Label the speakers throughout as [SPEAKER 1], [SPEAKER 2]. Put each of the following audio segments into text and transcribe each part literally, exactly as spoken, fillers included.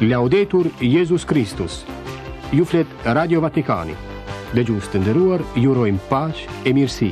[SPEAKER 1] Laudetur Jesus Christus. Ju flet Radio Vatikani. Dëgjues të nderuar, ju urojmë paqe e mirësi.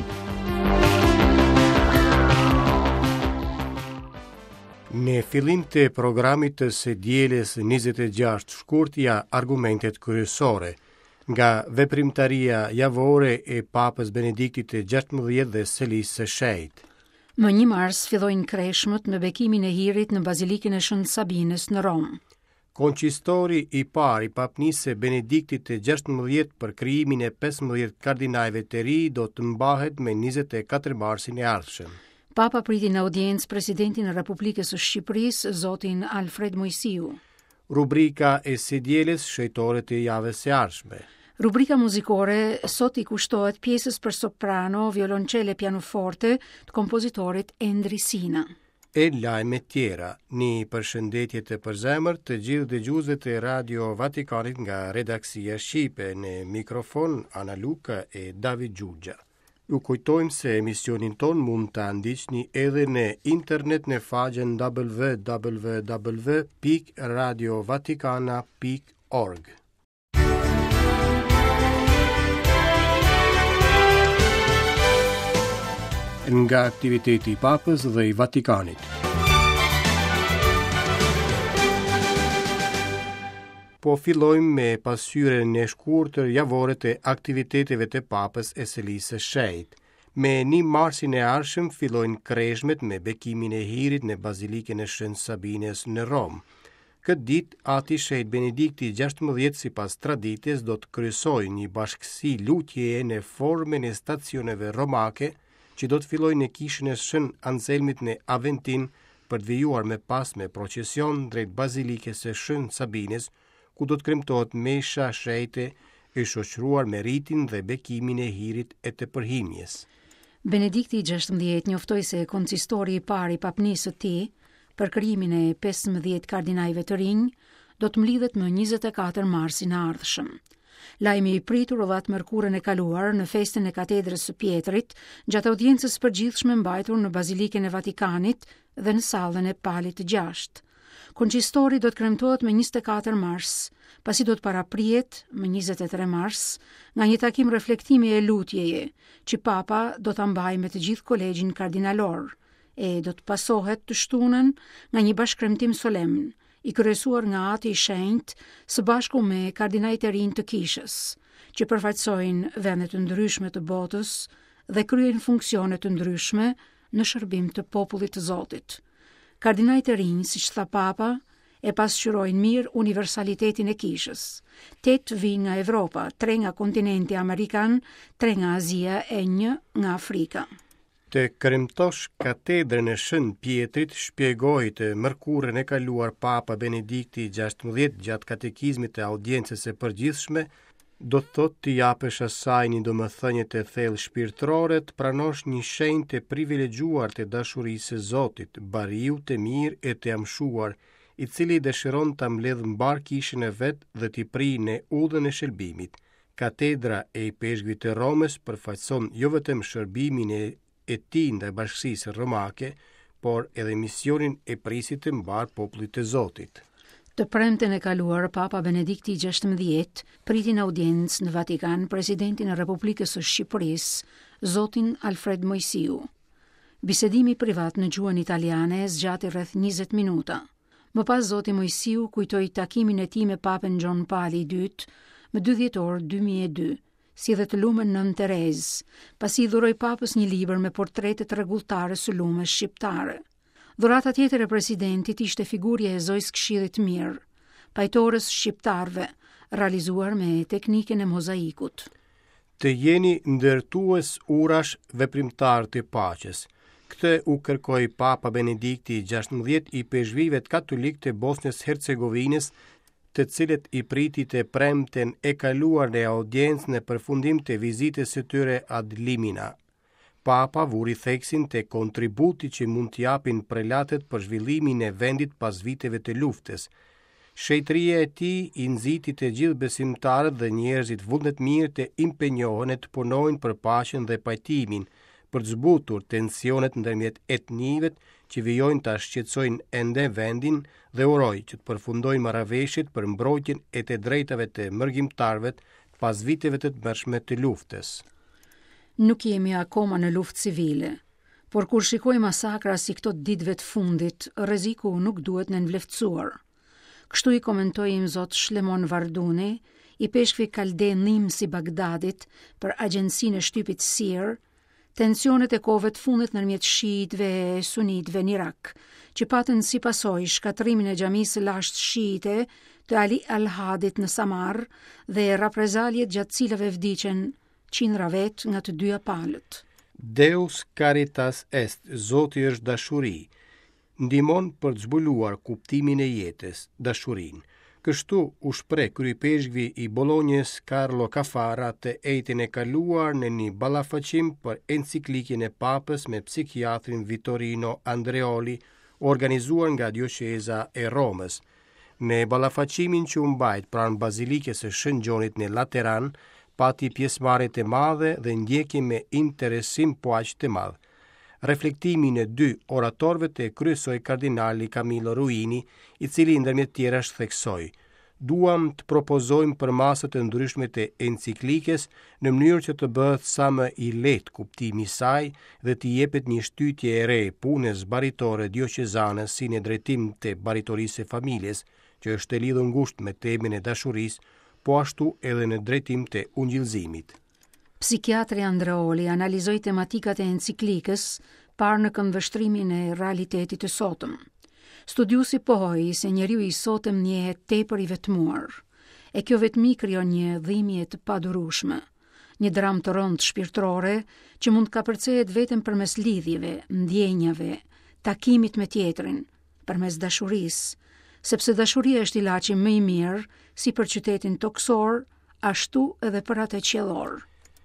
[SPEAKER 1] Në fillim të programit të së dielës njëzet e gjashtë shkurtja argumentet kryesore nga veprimtaria javore e Papës Benediktit të gjashtëmbëdhjetë dhe Selisë së Shejtë.
[SPEAKER 2] Më një mars fillojnë kreshmët me bekimin e hirit në Bazilikën e Shënt Sabinës në Rom.
[SPEAKER 1] Konqistori i parë i Papnisë Benediktit të gjashtëmbëdhjetë për krijimin e pesëmbëdhjetë kardinalëve të ri do të mbahet me njëzet e katër marsin e ardhshëm.
[SPEAKER 2] Papa priti në audiencë presidentin e Republikës së Shqipërisë, zotin Alfred Mojsiu.
[SPEAKER 1] Rubrika e së dielës shejtore të javës së ardhshme.
[SPEAKER 2] Rubrika muzikore sot i kushtohet pjesës për soprano, violonçele, pianoforte të kompozitorit Endri Sina.
[SPEAKER 1] E lajme tjera, një përshëndetje të përzemër të gjithë dëgjuesve të Radio Vatikanit nga redaksia Shqipe, në mikrofon Ana Luka e David Gjugja. Ju kujtojmë se emisionin ton mund të ndiqni edhe në internet në faqen w w w pikë radio vatikana pikë org. Nga aktiviteti i Papës dhe i Vatikanit. Po fillojmë me pasqyrën e shkurtër javore të aktiviteteve të Papës e Selisë së Shejtë. Me një marsin e ardhshëm fillojnë kreshmet me bekimin e hirit në Bazilikën e Shënt Sabinës në Rom. Këtë ditë, ati Shejt Benedikti gjashtëmbëdhjetë sipas traditës do të kryesojë një bashkësi lutjeje në formën e stacioneve romake, që do të fillojë në kishën e Shën Anselmit në Aventin për të vijuar me pas me procesion drejt Bazilikës së Shën Sabinës, ku do të kremtohet mesha shejte e shoqëruar me ritin dhe bekimin e hirit e të përhimjes.
[SPEAKER 2] Benedikti gjashtëmbëdhjetë njoftoi se koncistori i parë i papnisë së tij për krijimin e pesëmbëdhjetë kardinalëve të rinj do të mlidhet më njëzet e katër marsin e ardhshëm. Lajmi i pritur u dha mërkurën e kaluar në festën e katedrës së Pjetrit, gjatë audiencës përgjithshme mbajtur në Bazilikën e Vatikanit dhe në sallën e Palit të gjashtë. Konqistori do të kremtohet më njëzet e katër mars, pasi do të paraprihet më njëzet e tre mars nga një takim reflektimi e lutjeje, që Papa do ta mbajë me të gjithë kolegjin kardinalor, e do të pasohet të shtunën nga një bashkëkremtim solemn, i kryesuar nga Ati i Shenjtë së bashku me kardinajtë e rinj të kishës, që përfaqësojnë vende të ndryshme të botës dhe kryejnë funksione të ndryshme në shërbim të popullit të Zotit. Kardinajtë e rinj, siç tha Papa, e pasqyrojnë mirë universalitetin e kishës. Tetë vijnë nga Evropa, tre nga kontinenti amerikan, tre nga Azia e një nga Afrika.
[SPEAKER 1] Të kremtosh katedrën e Shënt Pjetrit, shpjegoi të mërkurën e kaluar Papa Benedikti gjashtëmbëdhjetë gjatë katekizmit të audiencës së përgjithshme, do të thotë të japësh asaj një domethënie të thellë shpirtërore, të pranosh një shenjë të privilegjuar të dashurisë së Zotit, bariu të mirë e të amshuar, i cili dëshiron ta mbledhë mbar kishën e vet dhe t'i prijë në udhën e shërbimit. Katedra e i peshkujt të Romës përfaqëson jo vetëm shërbimin e e ti ndaj bashkësisë romake, por edhe misionin e prisit të mbar popullit të Zotit.
[SPEAKER 2] Të premten e kaluar, Papa Benedikti gjashtëmbëdhjetë priti në audiencë në Vatikan presidentin e Republikës së Shqipërisë, zotin Alfred Mojsiu. Bisedimi privat në gjuhën italiane zgjati rreth njëzet minuta. Më pas zoti Mojsiu kujtoi takimin e tij me Papen Gjon Pali i dytë më dy dhjetor dy mijë e dy. Si dhe të lumën Nën Terezë, pasi i dhuroi Papës një libër me portrete të rregulltare së lumës shqiptare. Dhurata tjetër e presidentit ishte figurja e Zojës Këshillit Mirë, pajtorës shqiptarëve, realizuar me teknikën e mozaikut.
[SPEAKER 1] Të jeni ndërtues urash veprimtar të paqes. Këtë u kërkoi Papa Benedikti gjashtëmbëdhjetë i peshqvive katolik të Bosnjës Hercegovinës, të cilët i priti të premten e kaluar në audiencë në përfundim të vizitës së tyre ad limina. Papa vuri theksin të kontributi që mund t'japin prelatet për zhvillimin e vendit pas viteve të luftës. Shejtëria e tij i nxiti të gjithë besimtarët dhe njerëzit vullnet mirë të impenjohen e të punojnë për paqen dhe pajtimin, për të zbutur tensionet ndërmjet etnive që vijojnë ta shqetësojnë ende vendin dhe uroj që të përfundojnë marrëveshjet për mbrojtjen e të drejtave të mërgjimtarëve pas viteve të tmerrshme të luftës.
[SPEAKER 2] Nuk jemi akoma në luftë civile, por kur shikoj masakra si këto ditëve të fundit, rreziku nuk duhet nënvleftësuar. Kështu i komentoi imzot Shlemon Varduni, i peshkvi kalde Nimsi Bagdadit për agjensinë e shtypit Sir, tensionet e kohëve të fundit ndërmjet shiitëve e sunitëve në Irak, që patën si pasojë shkatrimin e xhamisë së lashtë shiite të Ali al-Hadit në Samar dhe reprezaljet gjatë cilave vdiqen qindra vet nga të dyja palët.
[SPEAKER 1] Deus caritas est, Zoti është dashuri, ndihmon për të zbuluar kuptimin e jetës, dashurinë. Kështu u shpreh kryepeshkvi i Bolonjës Carlo Cafara të ejtin e kaluar në një ballafaqim për enciklikën e Papës me psikiatrin Vittorino Andreoli, organizuar nga Dioqeza e Romës. Në ballafaqimin që u mbajt pranë bazilikës së Shëngjonit në Lateran, pati pjesëmarrje të madhe dhe ndjekje me interesim po aq të madh. Reflektimin e dy oratorëve të kryesoi kardinali Camillo Ruini, i cili ndërmjet tjerash theksoi: "Duam të propozojmë për masë të ndryshme të enciklikës në mënyrë që të bëhet sa më i lehtë kuptimi i saj dhe të jepet një shtytje e re punës baritore dioqezane si në drejtim të baritorisë së familjes, që është e lidhur ngushtë me temën e dashurisë, po ashtu edhe në drejtim të ungjillëzimit."
[SPEAKER 2] Psikiatri Andreoli analizoi tematikat e enciklikës parë në këndvështrimin e realitetit të sotëm. Studiusi pohoi se njeriu i sotëm njehet tepër i vetmuar, e kjo vetmi krijon një dhimbje të padurueshme, një dramë të rëndë shpirtërore që mund të kapërcehet vetëm përmes lidhjeve, ndjenjave, takimit me tjetrin, përmes dashurisë, sepse dashuria është ilaçi më i mirë si për qytetin toksor, ashtu edhe për atë qiellor.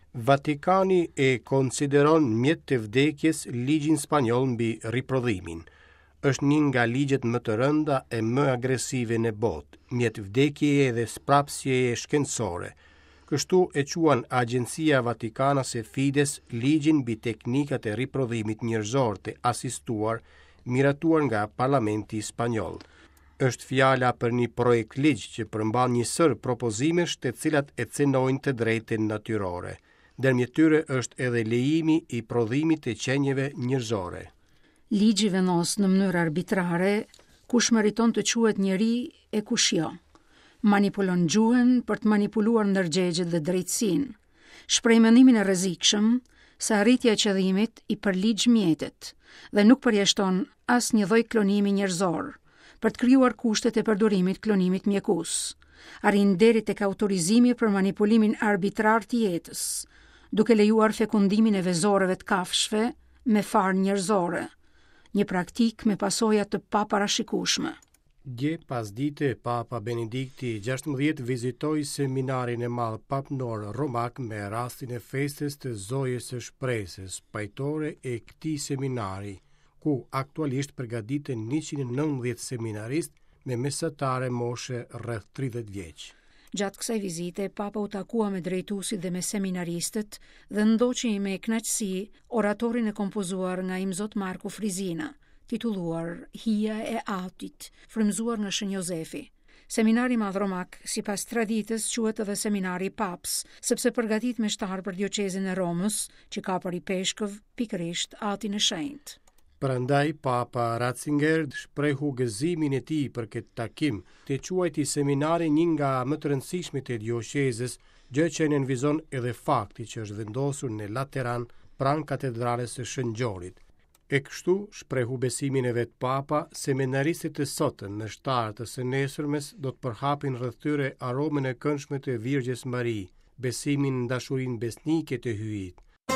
[SPEAKER 1] Vatikani e konsideron mjet të vdekjes ligjin spanjoll mbi riprodhimin. Është një nga ligjet më të rënda e më agresive në botë, mjet vdekjeje dhe sprapsjeje shkencore. Kështu e quan Agjencia Vatikanase Fides ligjin mbi teknikat e riprodhimit njerëzor të asistuar, miratuar nga Parlamenti spanjoll. Është fjala për një projekt ligj që përmban një sër propozimesh të cilat e cenojnë të drejtën natyrore. Ndërmjet tyre është edhe lejimi i prodhimit të qenjeve njerëzore.
[SPEAKER 2] Ligji vendos në mënyrë arbitrare kush meriton të quhet njeri e kush jo. Manipulon gjuhën për të manipuluar ndërgjegjet dhe drejtësinë. Shpreh mendimin e rrezikshëm se arritja e qëllimit i përligj mjetet dhe nuk përjashton asnjë lloj klonimi njerëzor për të krijuar kushtet e përdorimit klonimit mjekus. Arrin deri tek autorizimi për manipulimin arbitrar të jetës, duke lejuar fekundimin e vezoreve të kafshëve me farë njerëzore, një praktik me pasoja të paparashikueshme.
[SPEAKER 1] Dje pas dite, Papa Benedikti gjashtëmbëdhjetë vizitoi seminarin e madh papnor romak me rastin e festës të Zojës së Shpresës, pajtore e këtij seminari, ku aktualisht përgatiten njëqind e nëntëdhjetë seminaristë me mesatare moshe rreth tridhjetë vjeç.
[SPEAKER 2] Gjatë kësaj vizite, Papa u takua me drejtuesit dhe me seminaristët dhe ndoqi me kënaqësi oratorin e kompozuar nga imzot Marku Frizina, titulluar Hija e Autit, frymzuar nga Shën Jozefi. Seminari madh romak, sipas traditës, quhet edhe seminari i Papës, sepse përgatit me shtar për dioqezën e Romës, që ka për i peshkëv pikërisht Atin e Shenjtë.
[SPEAKER 1] Prandaj Papa Ratzinger shprehu gëzimin e tij për këtë takim, të quajti seminari një nga më të rëndësishmit e dioqezës, gjë që nënvizon edhe fakti që është vendosur në Lateran pranë katedrales së Shëngjonit. E kështu shprehu besimin e vet Papa, seminaristët të sotëm në shtatë të së nesërmes do të përhapin rreth tyre aromën e këndshme të Virgjes Mari, besimin në dashurinë besnike të hyjit.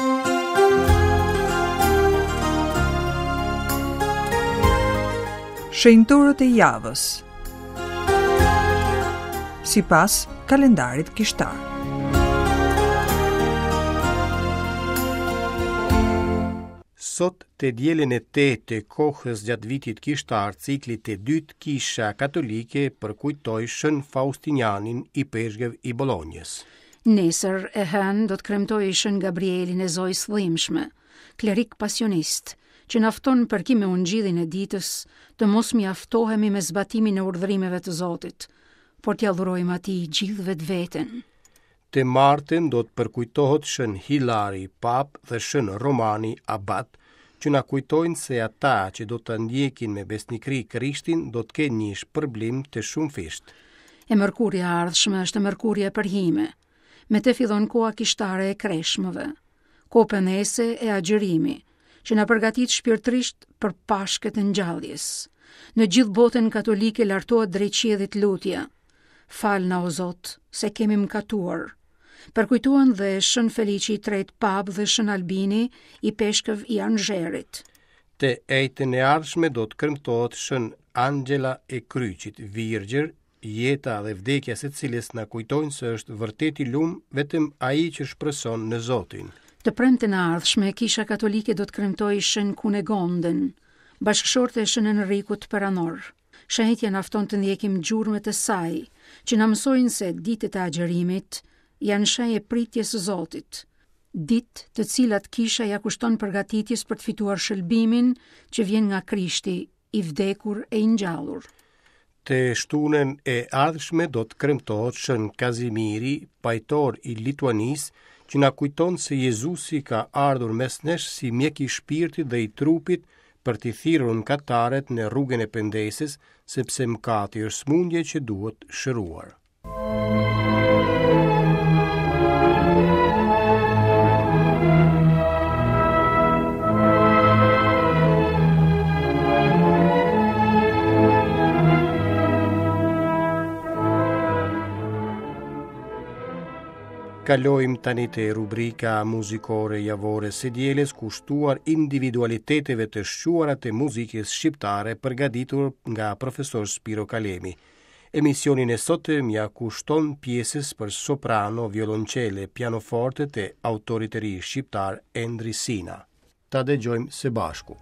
[SPEAKER 3] Shenjtorët e javës sipas kalendarit kishtar.
[SPEAKER 1] Sot të dielën e tetë të kohës gjatë vitit kishtar, ciklit të dytë, Kisha Katolike përkujtoi Shën Faustinianin i peshkëv i Bolonjës.
[SPEAKER 2] Nesër e hënë do të kremtojë Shën Gabrielin e Zojës Dhimbshme, klerik pasionist, që nafton përki me ungjillin e ditës të mos mjaftohemi me zbatimin e urdhërimeve të Zotit, por t'ja dhurojmë atij gjithë vetveten.
[SPEAKER 1] Të martën do të përkujtohet shën Hilari, pap dhe shën Romani, abat, që na kujtojnë se ata që do të ndjekin me besnikri Krishtin do të kenë një shpërblim të shumëfisht.
[SPEAKER 2] E mërkurja ardhshme është e mërkurja e përhime, me të fillon koha kishtare e kreshmëve, kohë penese e agjërimi, që na përgatit shpirtërisht për pashket e ngjalljes. Në gjithë botën katolike lartohet drejt qiellit lutja: Fal na o Zot, se kemi mëkatuar. Përkujtohen dhe shën Feliqi i tret pap dhe shën Albini i peshkëv i Anxherit.
[SPEAKER 1] Të ejtën e ardhshme do të kërmtohet shën Angela e Kryqit, virgjër, jeta dhe vdekja se cilës na kujtojnë se është vërtet i lumë vetëm ai që shpreson në Zotin.
[SPEAKER 2] Të premten e ardhshme Kisha Katolike do të kremtojë shën Kunegonden, bashkëshorte e shën Enrikut Peranor. Shënjitja na fton të ndjekim gjurmët e saj, që na mësojnë se ditët e agjërimit janë shenjë e pritjes së Zotit, ditë të cilat Kisha ja kushton përgatitjes për të fituar shëlbimin që vjen nga Krishti, i vdekur e i ngjallur.
[SPEAKER 1] Të shtunën e ardhshme do të kremtohet shën Kazimiri, pajtor i Lituanisë, që na kujton se Jezusi ka ardhur mes nesh si mjek i shpirtit dhe i trupit për t'i thirrur mëkatarët në rrugën e pendeses, sepse mëkati është smundje që duhet shëruar. Kalojmë tani te rubrika muzikore javore së dielës, kushtuar individualiteteve të shquara të muzikës shqiptare përgatitur nga profesor Spiro Kalemi. Emisionin e sotëm ja kushton pjesës për soprano, violonçele, pianoforte të autorit të ri shqiptar Endri Sina. Ta dëgjojmë së bashku.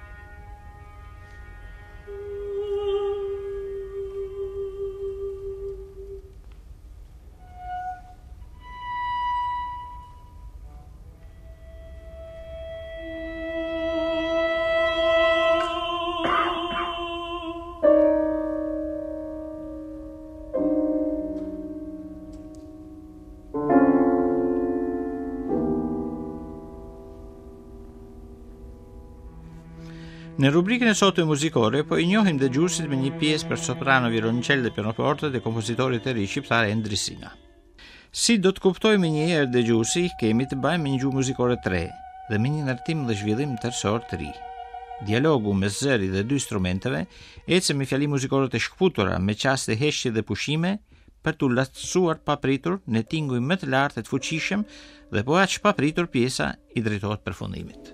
[SPEAKER 4] Në rubrikën e sotme muzikore, po i njohim dëgjuesit me një pjesë për soprano, violonçelë dhe pianoforte të kompozitorit të ri shqiptar Endri Sina. Si do të kuptojmë një herë dëgjuesi, kemi të bëjmë me një gjuhë muzikore të re dhe me një ndërtim dhe zhvillim tërësor të ri. Dialogu mes zëri dhe dy instrumenteve ecë me fjali muzikore të shkputura me qaste heshje dhe pushime për t'u lartësuar papritur në tinguj më të lartë të fuqishëm dhe po aq papritur pjesa i drejtohet përfundimit.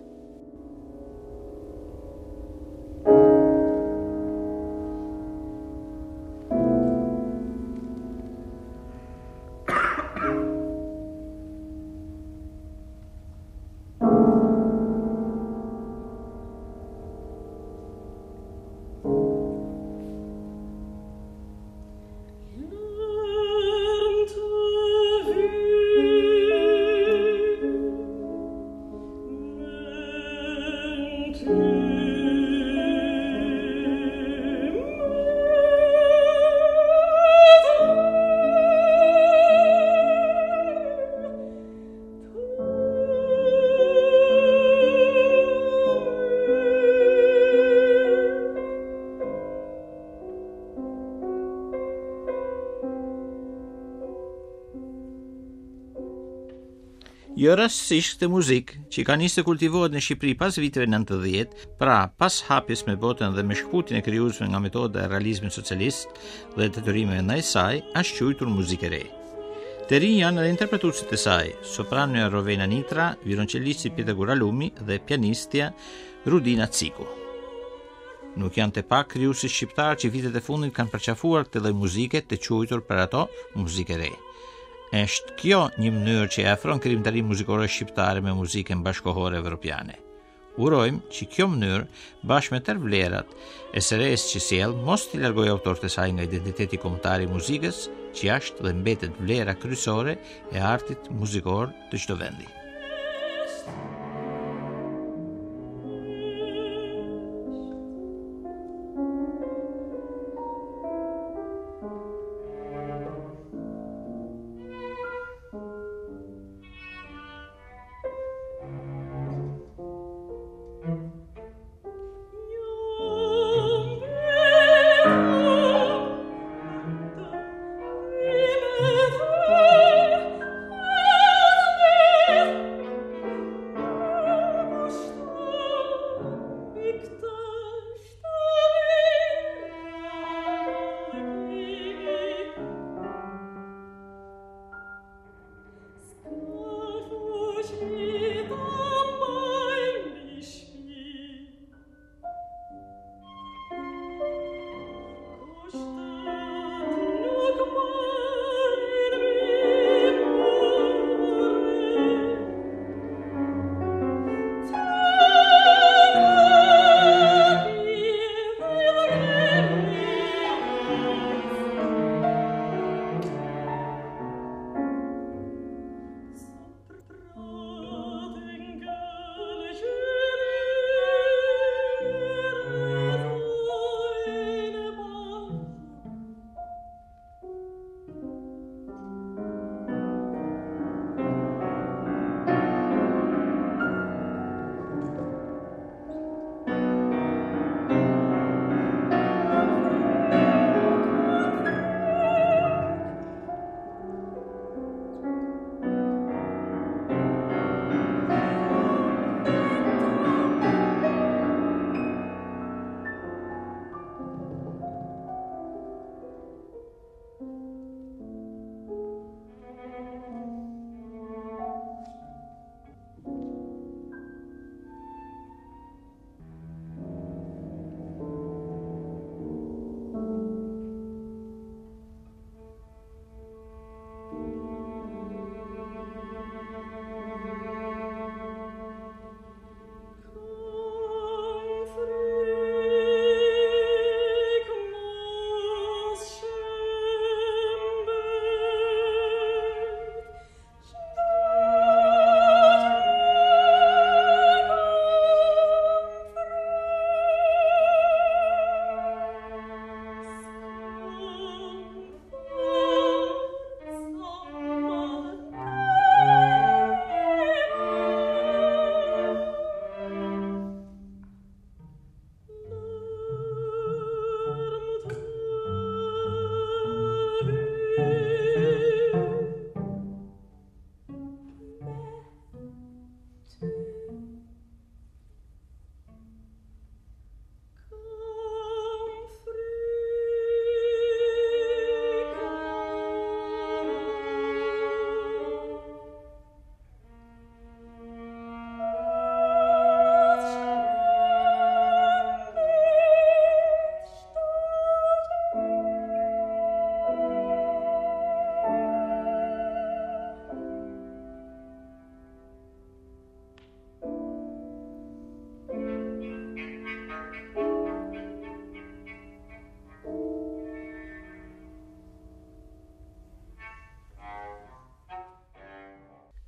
[SPEAKER 4] Jo rastësisht këtë muzikë, që ka nisë të kultivohet në Shqipëri pas viteve nëntëdhjetë, pra pas hapjes me botën dhe me shkputjen e krijuesve nga metoda e realizmit socialist dhe detyrimeve ndaj saj, është quajtur muzikë e re. Të rinj janë edhe interpretuesit e saj, sopranja Rovena Nitra, violonçelisti Pieter Guralumi dhe pianistja Rudina Ciku. Nuk janë të pak krijuesit shqiptar që vitet e fundit kanë përqafuar këtë lloj muzike të quajtur për ato muzikë e re. Është kjo një mënyrë që e afron krijimtarinë muzikore shqiptare me muzikën bashkohore evropiane. Urojmë që kjo mënyrë, bashkë me tërë vlerat e së resë që sjell, mos t'i largojë autorët e saj nga identiteti kombëtar i muzikës, që është dhe mbetet vlera kryesore e artit muzikor të çdo vendi.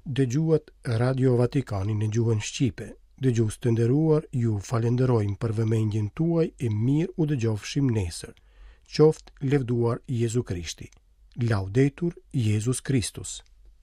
[SPEAKER 1] dëgjuat Radio Vatikanin në gjuhën Shqipe. Dëgjues të nderuar, ju falenderojmë për vëmendjen tuaj e mirë u dëgjofshim nesër. Qoftë levduar Jezu Krishti. Laudetur Jesus Christus.